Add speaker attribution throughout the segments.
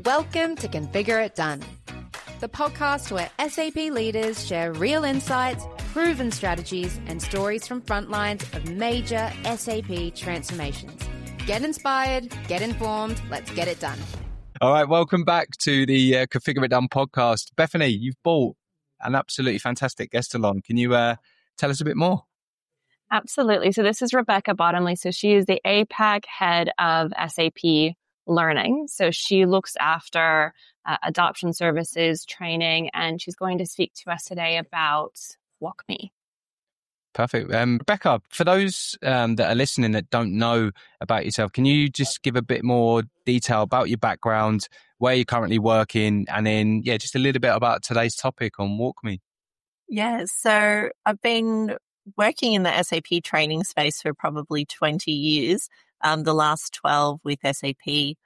Speaker 1: Welcome to Configure It Done, the podcast where SAP leaders share real insights, proven strategies, and stories from frontlines of major SAP transformations. Get inspired, get informed, let's get it done.
Speaker 2: All right, welcome back to the Configure It Done podcast. Bethany, you've brought an absolutely fantastic guest along. Can you tell us a bit more?
Speaker 3: Absolutely. So this is Rebecca Bottomley. So she is the APAC head of SAP Learning. So she looks after adoption services, training, and she's going to speak to us today about WalkMe.
Speaker 2: Perfect. Rebecca, for those that are listening that don't know about yourself, can you just give a bit more detail about your background, where you're currently working, and then, just a little bit about today's topic on WalkMe?
Speaker 4: Yeah, so I've been working in the SAP training space for probably 20 years, the last 12 with SAP,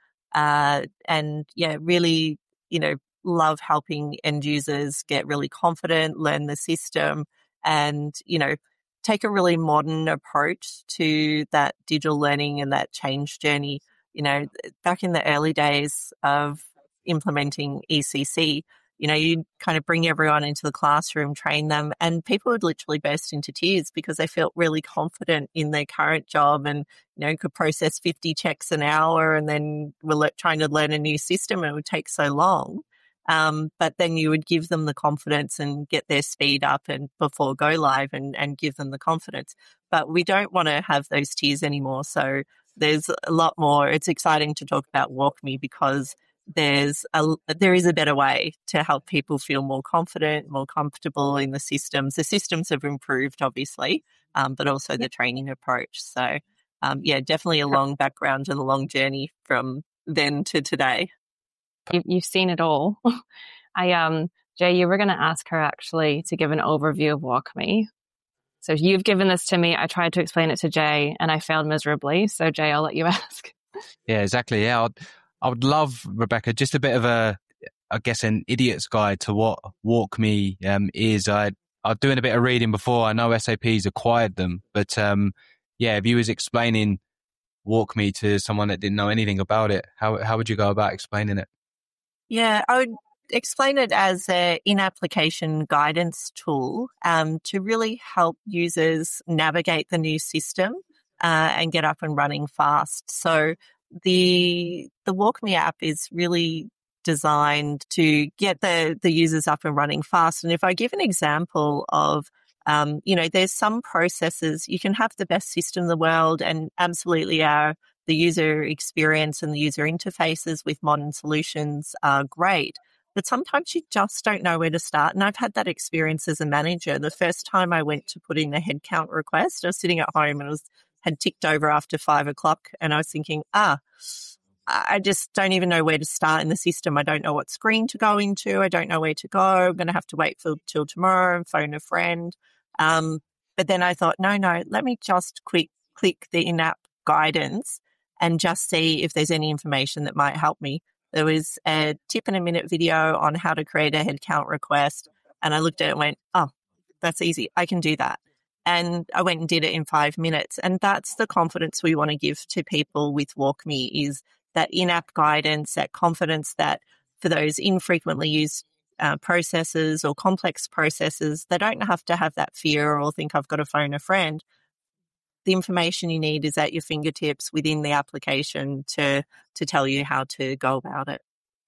Speaker 4: really, love helping end users get really confident, learn the system, and, take a really modern approach to that digital learning and that change journey. Back in the early days of implementing ECC, you'd kind of bring everyone into the classroom, train them, and people would literally burst into tears because they felt really confident in their current job and, could process 50 checks an hour, and then were trying to learn a new system and it would take so long. But then you would give them the confidence and get their speed up and before go live and give them the confidence. But we don't want to have those tears anymore. So there's a lot more. It's exciting to talk about WalkMe because there is a better way to help people feel more confident, more comfortable in the systems. The systems have improved, obviously, but also the training approach. So, definitely a long background and a long journey from then to today.
Speaker 3: You've seen it all. Jay, you were going to ask her actually to give an overview of WalkMe. So you've given this to me. I tried to explain it to Jay and I failed miserably. So Jay, I'll let you ask.
Speaker 2: Yeah, exactly. Yeah, I would love, Rebecca, just a bit of an idiot's guide to what WalkMe is. I was doing a bit of reading before. I know SAP's acquired them, but if you was explaining WalkMe to someone that didn't know anything about it, how would you go about explaining it?
Speaker 4: Yeah, I would explain it as an in-application guidance tool to really help users navigate the new system and get up and running fast. So the WalkMe app is really designed to get the users up and running fast. And if I give an example of, there's some processes, you can have the best system in the world and absolutely the user experience and the user interfaces with modern solutions are great. But sometimes you just don't know where to start. And I've had that experience as a manager. The first time I went to put in a headcount request, I was sitting at home and had ticked over after 5 o'clock. And I was thinking, I just don't even know where to start in the system. I don't know what screen to go into. I don't know where to go. I'm going to have to wait till tomorrow and phone a friend. But then I thought, no, let me just click the in-app guidance and just see if there's any information that might help me. There was a tip-in-a-minute video on how to create a headcount request. And I looked at it and went, that's easy. I can do that. And I went and did it in 5 minutes. And that's the confidence we want to give to people with WalkMe, is that in-app guidance, that confidence that for those infrequently used processes or complex processes, they don't have to have that fear or think I've got to phone a friend. The information you need is at your fingertips within the application to tell you how to go about it.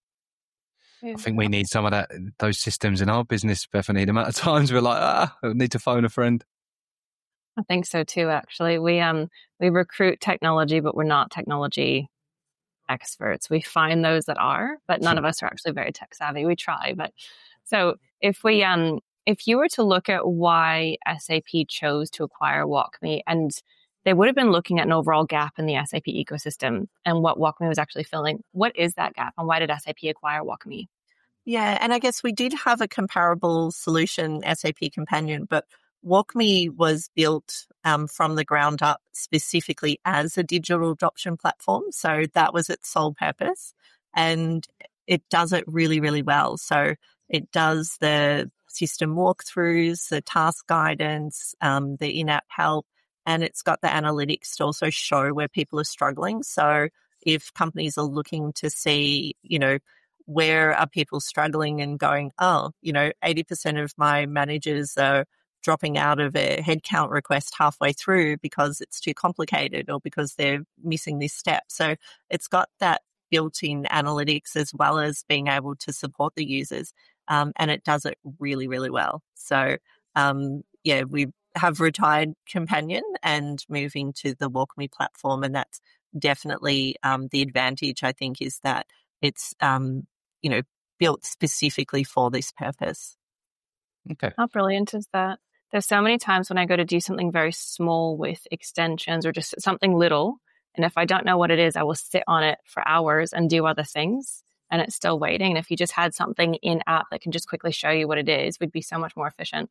Speaker 2: I think we need some of those systems in our business, Bethany. The amount of times we're like, I need to phone a friend.
Speaker 3: I think so too, actually. We recruit technology, but we're not technology experts. We find those that are, but none of us are actually very tech savvy. We try, but so if you were to look at why SAP chose to acquire WalkMe, and they would have been looking at an overall gap in the SAP ecosystem and what WalkMe was actually filling, what is that gap and why did SAP acquire WalkMe?
Speaker 4: Yeah, and I guess we did have a comparable solution, SAP Companion, but WalkMe was built from the ground up specifically as a digital adoption platform. So that was its sole purpose. And it does it really, really well. So it does the system walkthroughs, the task guidance, the in-app help, and it's got the analytics to also show where people are struggling. So if companies are looking to see, where are people struggling and going, 80% of my managers are dropping out of a headcount request halfway through because it's too complicated or because they're missing this step. So it's got that built-in analytics as well as being able to support the users. And it does it really, really well. So, we have retired Companion and moving to the WalkMe platform. And that's definitely the advantage, I think, is that it's, built specifically for this purpose.
Speaker 2: Okay.
Speaker 3: How brilliant is that? There's so many times when I go to do something very small with extensions or just something little. And if I don't know what it is, I will sit on it for hours and do other things. And it's still waiting. And if you just had something in app that can just quickly show you what it is, we'd be so much more efficient.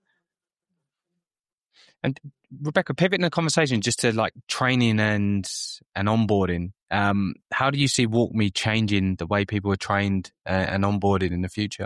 Speaker 2: And Rebecca, pivoting the conversation just to like training and onboarding. How do you see WalkMe changing the way people are trained and onboarded in the future?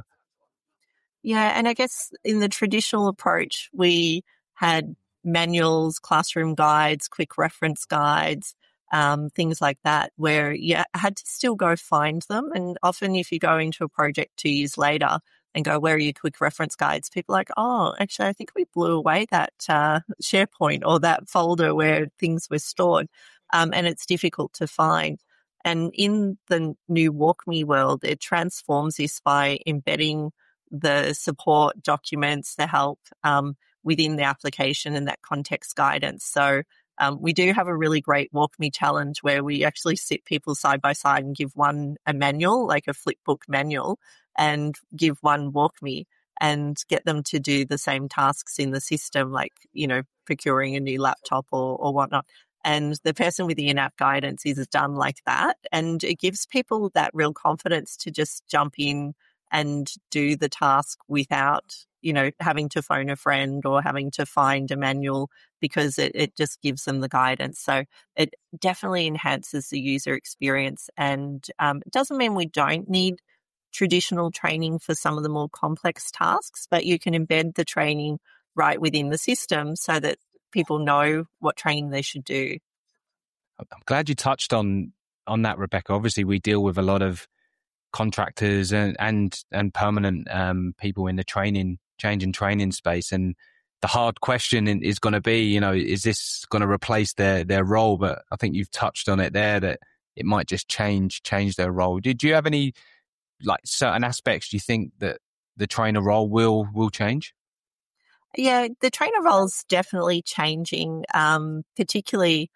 Speaker 4: Yeah, and I guess in the traditional approach, we had manuals, classroom guides, quick reference guides, things like that, where you had to still go find them. And often if you go into a project 2 years later and go, where are your quick reference guides? People are like, oh, actually, I think we blew away that SharePoint or that folder where things were stored. And it's difficult to find. And in the new WalkMe world, it transforms this by embedding the support documents, the help within the application and that context guidance. So we do have a really great WalkMe challenge where we actually sit people side by side and give one a manual, like a flipbook manual, and give one WalkMe and get them to do the same tasks in the system, like, procuring a new laptop or whatnot. And the person with the in-app guidance is done like that. And it gives people that real confidence to just jump in and do the task without, having to phone a friend or having to find a manual, because it just gives them the guidance. So it definitely enhances the user experience. And it doesn't mean we don't need traditional training for some of the more complex tasks, but you can embed the training right within the system so that people know what training they should do.
Speaker 2: I'm glad you touched on that, Rebecca. Obviously, we deal with a lot of contractors and permanent people in the change and training space, and the hard question is going to be, is this going to replace their role? But I think you've touched on it there, that it might just change their role. Did you have any certain aspects do you think that the trainer role will change?
Speaker 4: Yeah, the trainer role's definitely changing, particularly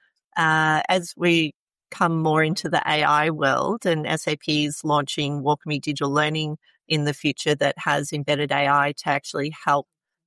Speaker 4: as we come more into the AI world, and SAP is launching WalkMe Digital Learning in the future that has embedded AI to actually help,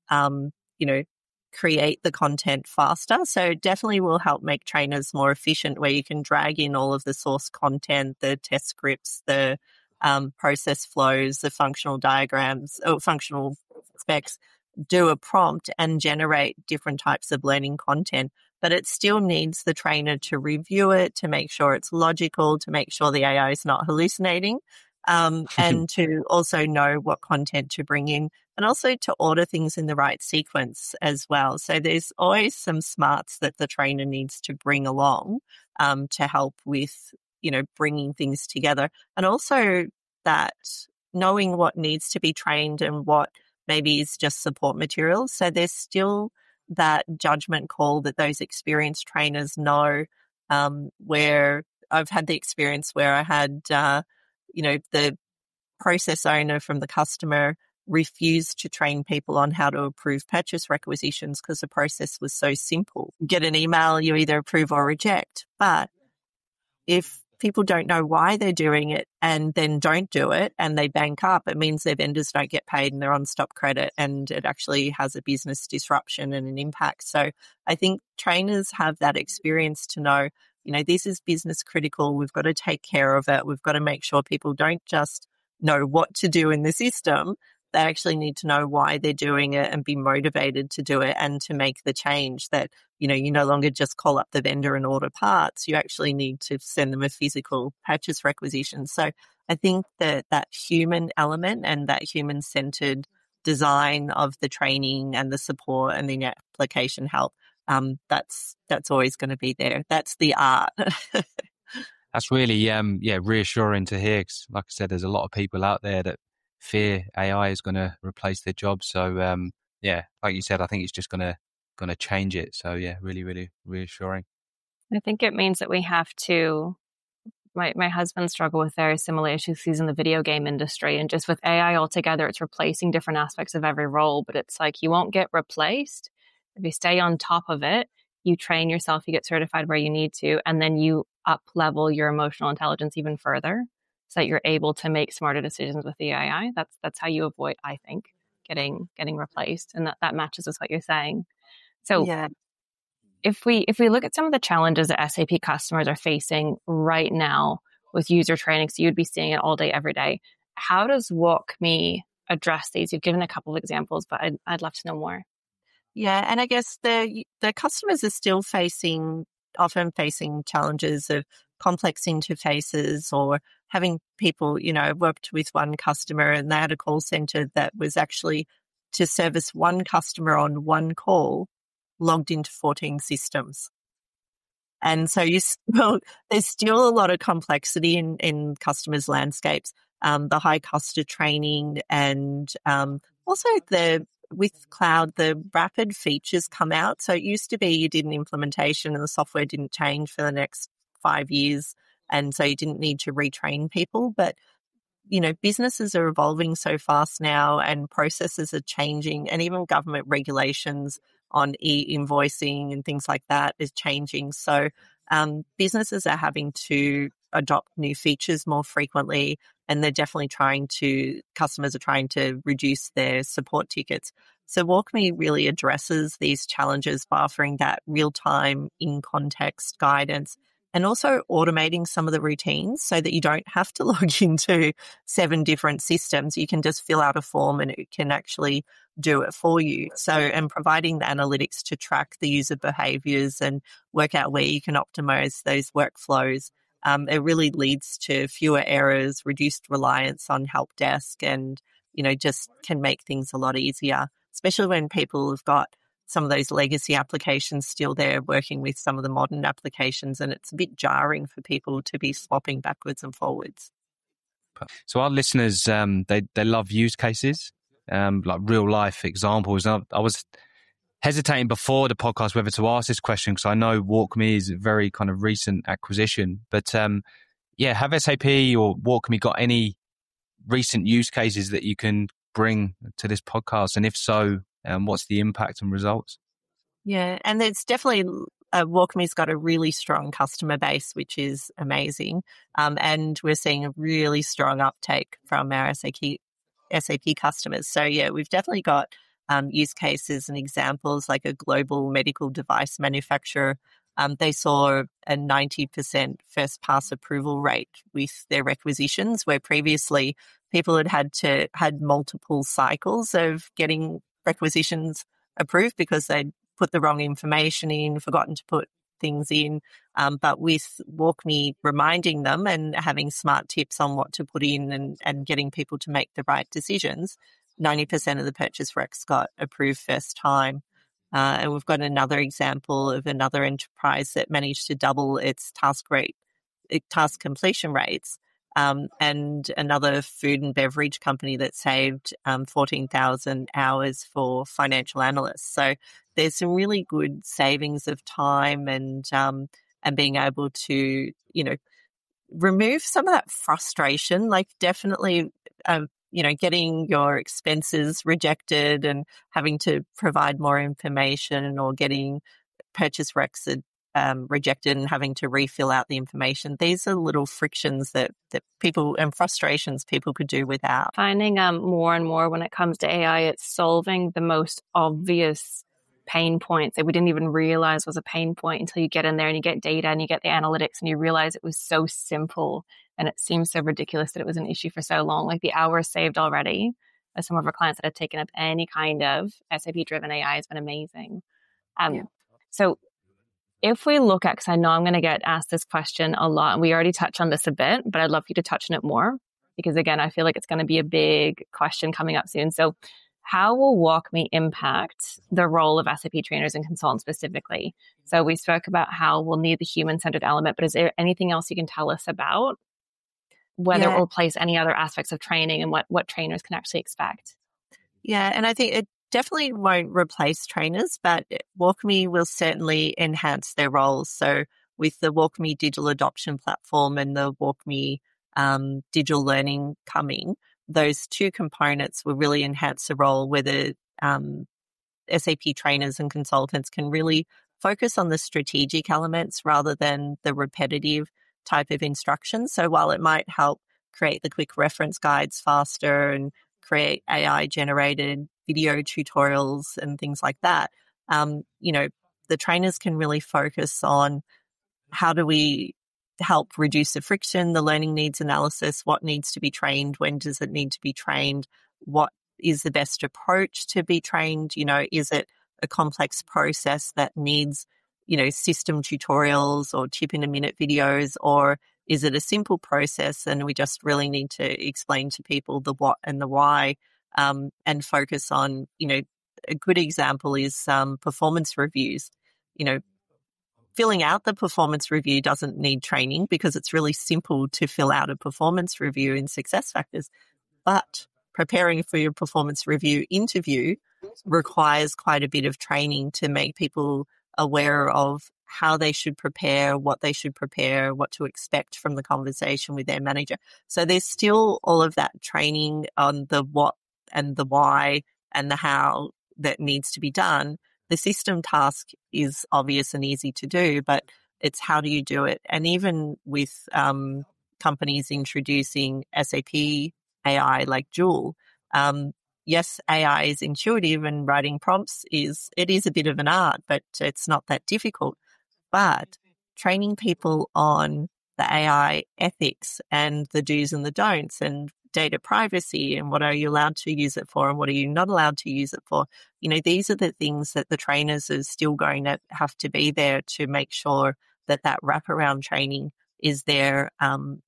Speaker 4: create the content faster. So definitely will help make trainers more efficient, where you can drag in all of the source content, the test scripts, the process flows, the functional diagrams or functional specs, do a prompt and generate different types of learning content. But it still needs the trainer to review it, to make sure it's logical, to make sure the AI is not hallucinating, and to also know what content to bring in, and also to order things in the right sequence as well. So there's always some smarts that the trainer needs to bring along to help with, bringing things together. And also that knowing what needs to be trained and what maybe is just support materials. So there's still that judgment call that those experienced trainers know, where I've had the experience where I had, the process owner from the customer refused to train people on how to approve purchase requisitions because the process was so simple. Get an email, you either approve or reject. But if people don't know why they're doing it and then don't do it and they bank up, it means their vendors don't get paid and they're on stop credit, and it actually has a business disruption and an impact. So I think trainers have that experience to know, this is business critical. We've got to take care of it. We've got to make sure people don't just know what to do in the system. They actually need to know why they're doing it and be motivated to do it and to make the change, that, you no longer just call up the vendor and order parts. You actually need to send them a physical purchase requisition. So I think that human element and that human-centered design of the training and the support and the application help, that's always going to be there. That's the art.
Speaker 2: That's really reassuring to hear. 'Cause like I said, there's a lot of people out there that fear AI is going to replace their jobs. So like you said, I think it's just going to change it. So yeah, really, really reassuring.
Speaker 3: I think it means that we have to. My husband struggled with very similar issues. He's in the video game industry, and just with AI altogether, it's replacing different aspects of every role. But it's like you won't get replaced if you stay on top of it. You train yourself, you get certified where you need to, and then you up level your emotional intelligence even further, so that you're able to make smarter decisions with the AI. That's how you avoid, I think, getting replaced, and that matches with what you're saying. So
Speaker 4: Yeah.
Speaker 3: If we look at some of the challenges that SAP customers are facing right now with user training, so you'd be seeing it all day, every day, how does WalkMe address these? You've given a couple of examples, but I'd love to know more.
Speaker 4: Yeah, and I guess the customers are still often facing challenges of complex interfaces, or having people, worked with one customer and they had a call center that was actually to service one customer on one call, logged into 14 systems. And so there's still a lot of complexity in customers' landscapes, the high cost of training, and also with cloud, the rapid features come out. So it used to be you did an implementation and the software didn't change for the next 5 years. And so you didn't need to retrain people. But, businesses are evolving so fast now, and processes are changing, and even government regulations on e-invoicing and things like that is changing. So businesses are having to adopt new features more frequently, and they're definitely customers are trying to reduce their support tickets. So WalkMe really addresses these challenges by offering that real-time, in-context guidance, and also automating some of the routines so that you don't have to log into 7 different systems. You can just fill out a form and it can actually do it for you. So, and providing the analytics to track the user behaviors and work out where you can optimize those workflows. It really leads to fewer errors, reduced reliance on help desk, and, just can make things a lot easier, especially when people have got some of those legacy applications still there working with some of the modern applications, and it's a bit jarring for people to be swapping backwards and forwards.
Speaker 2: So our listeners, they love use cases, like real life examples. And I was hesitating before the podcast whether to ask this question, because I know WalkMe is a very kind of recent acquisition. But have SAP or WalkMe got any recent use cases that you can bring to this podcast? And if so, what's the impact and results?
Speaker 4: Yeah, and it's definitely WalkMe's got a really strong customer base, which is amazing. And we're seeing a really strong uptake from our SAP customers. So yeah, we've definitely got use cases and examples, like a global medical device manufacturer. They saw a 90% first pass approval rate with their requisitions, where previously people had multiple cycles of getting requisitions approved because they'd put the wrong information in, forgotten to put things in. But with WalkMe reminding them and having smart tips on what to put in and getting people to make the right decisions, 90% of the purchase recs got approved first time. And we've got another example of another enterprise that managed to double its task completion rates. And another food and beverage company that saved 14,000 hours for financial analysts. So there's some really good savings of time and being able to, remove some of that frustration, like definitely, getting your expenses rejected and having to provide more information, or getting purchase recs rejected and having to refill out the information. These are little frictions that people and frustrations people could do without.
Speaker 3: Finding more and more when it comes to AI, it's solving the most obvious pain points that we didn't even realize was a pain point until you get in there and you get data and you get the analytics and you realize it was so simple, and it seems so ridiculous that it was an issue for so long. Like the hours saved already as some of our clients that have taken up any kind of SAP-driven AI has been amazing. So if we look at, because I know I'm going to get asked this question a lot, and we already touched on this a bit, but I'd love you to touch on it more, because again, I feel like it's going to be a big question coming up soon. So how will WalkMe impact the role of SAP trainers and consultants specifically? So we spoke about how we'll need the human-centered element, but is there anything else you can tell us about whether it will replace any other aspects of training and what trainers can actually expect?
Speaker 4: Yeah, and I think it definitely won't replace trainers, but WalkMe will certainly enhance their roles. So with the WalkMe digital adoption platform and the WalkMe digital learning coming, those two components will really enhance the role where the SAP trainers and consultants can really focus on the strategic elements rather than the repetitive type of instruction. So while it might help create the quick reference guides faster and create AI generated video tutorials and things like that, the trainers can really focus on how do we help reduce the friction, the learning needs analysis, what needs to be trained, when does it need to be trained, what is the best approach to be trained, is it a complex process that needs, system tutorials or tip in a minute videos, or is it a simple process and we just really need to explain to people the what and the why, and focus on, a good example is performance reviews. Filling out the performance review doesn't need training because it's really simple to fill out a performance review in SuccessFactors. But preparing for your performance review interview requires quite a bit of training to make people aware of how they should prepare, what to expect from the conversation with their manager. So there's still all of that training on the what and the why and the how that needs to be done. The system task is obvious and easy to do, but it's how do you do it? And even with companies introducing SAP AI like Joule, yes, AI is intuitive and writing prompts is a bit of an art, but it's not that difficult. But training people on the AI ethics and the do's and the don'ts and data privacy and what are you allowed to use it for and what are you not allowed to use it for. These are the things that the trainers are still going to have to be there to make sure that wraparound training is there. And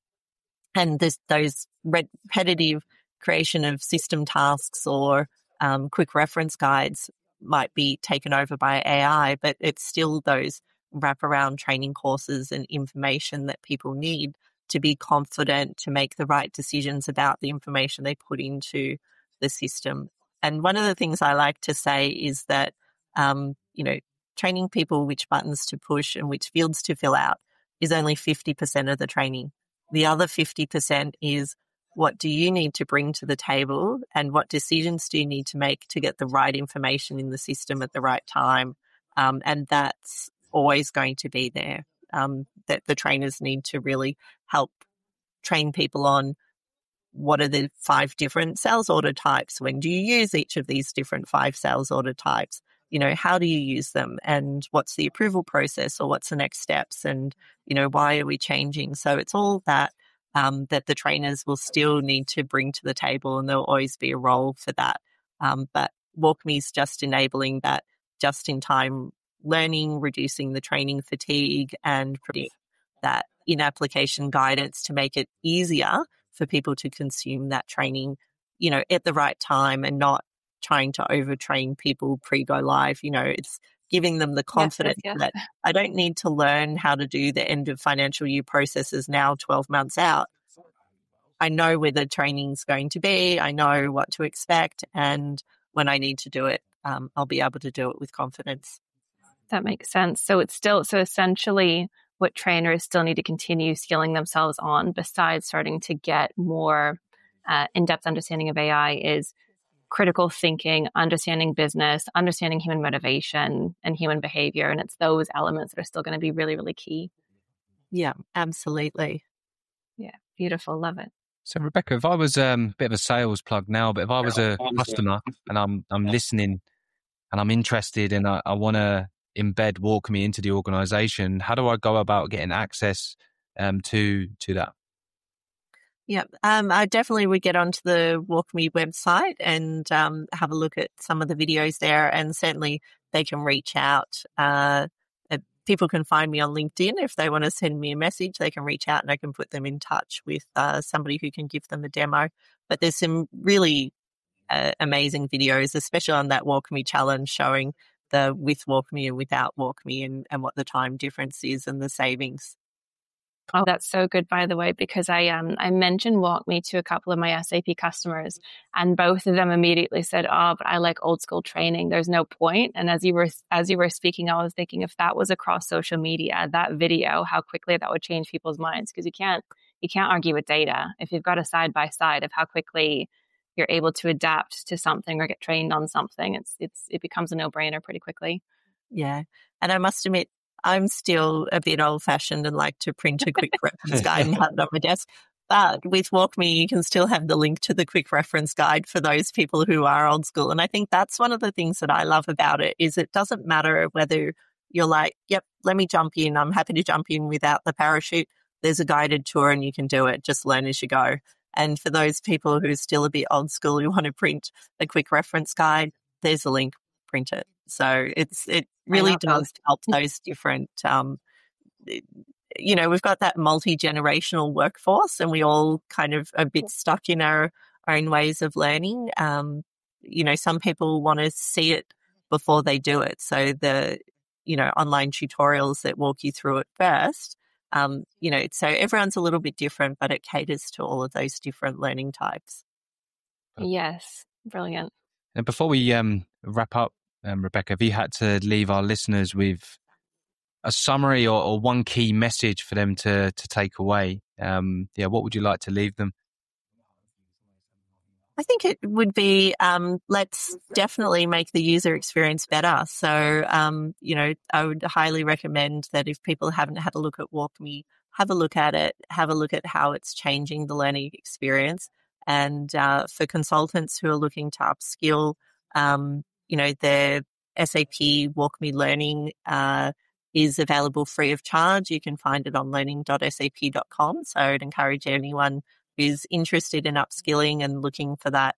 Speaker 4: those repetitive creation of system tasks or quick reference guides might be taken over by AI, but it's still those wraparound training courses and information that people need to be confident to make the right decisions about the information they put into the system. And one of the things I like to say is that, training people which buttons to push and which fields to fill out is only 50% of the training. The other 50% is what do you need to bring to the table and what decisions do you need to make to get the right information in the system at the right time. And that's always going to be there. That the trainers need to really help train people on what are the 5 different sales order types? When do you use each of these different 5 sales order types? How do you use them? And what's the approval process or what's the next steps? And, why are we changing? So it's all that the trainers will still need to bring to the table, and there'll always be a role for that. But WalkMe is just enabling that just-in-time learning, reducing the training fatigue, and that in-application guidance to make it easier for people to consume that training, at the right time and not trying to overtrain people pre-go live. It's giving them the confidence that I don't need to learn how to do the end of financial year processes now 12 months out. I know where the training's going to be. I know what to expect. And when I need to do it, I'll be able to do it with confidence.
Speaker 3: That makes sense. So essentially what trainers still need to continue skilling themselves on besides starting to get more in-depth understanding of AI is critical thinking, understanding business, understanding human motivation and human behavior. And it's those elements that are still going to be really, really key.
Speaker 4: Yeah, absolutely.
Speaker 3: Yeah, beautiful. Love it.
Speaker 2: So Rebecca, if I was a bit of a sales plug now, but if I was a customer and I'm listening and I'm interested and I want to embed WalkMe into the organization, how do I go about getting access to that?
Speaker 4: Yeah, I definitely would get onto the WalkMe website and have a look at some of the videos there, and certainly they can reach out. People can find me on LinkedIn. If they want to send me a message, they can reach out and I can put them in touch with somebody who can give them a demo. But there's some really amazing videos, especially on that WalkMe challenge, showing the with WalkMe and without WalkMe and what the time difference is and the savings.
Speaker 3: Oh, that's so good, by the way, because I mentioned WalkMe to a couple of my SAP customers, and both of them immediately said, "Oh, but I like old school training. There's no point." And as you were speaking, I was thinking, if that was across social media, that video, how quickly that would change people's minds, because you can't argue with data. If you've got a side by side of how quickly you're able to adapt to something or get trained on something, it becomes a no brainer pretty quickly.
Speaker 4: Yeah, and I must admit, I'm still a bit old-fashioned and like to print a quick reference guide and have it on my desk. But with WalkMe, you can still have the link to the quick reference guide for those people who are old school. And I think that's one of the things that I love about it, is it doesn't matter whether you're like, yep, let me jump in. I'm happy to jump in without the parachute. There's a guided tour and you can do it. Just learn as you go. And for those people who are still a bit old school, who want to print a quick reference guide, there's a link, print it. So it really does help those different, we've got that multi-generational workforce and we all kind of a bit stuck in our own ways of learning. Some people want to see it before they do it. So the, online tutorials that walk you through it first, so everyone's a little bit different, but it caters to all of those different learning types.
Speaker 3: Yes. Brilliant.
Speaker 2: And before we wrap up, Rebecca, if you had to leave our listeners with a summary or one key message for them to take away, what would you like to leave them?
Speaker 4: I think it would be, let's definitely make the user experience better. So, I would highly recommend that if people haven't had a look at WalkMe, have a look at it, have a look at how it's changing the learning experience. And for consultants who are looking to upskill, the SAP WalkMe Learning is available free of charge. You can find it on learning.sap.com. So I'd encourage anyone who's interested in upskilling and looking for that,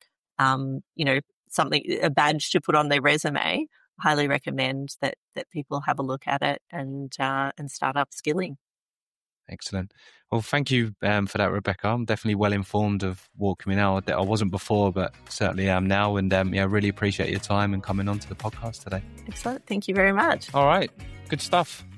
Speaker 4: a badge to put on their resume. Highly recommend that people have a look at it and start upskilling.
Speaker 2: Excellent. Well, thank you for that, Rebecca. I'm definitely well informed of WalkMe now. I wasn't before, but certainly am now. And really appreciate your time and coming on to the podcast today.
Speaker 4: Excellent. Thank you very much.
Speaker 2: All right. Good stuff.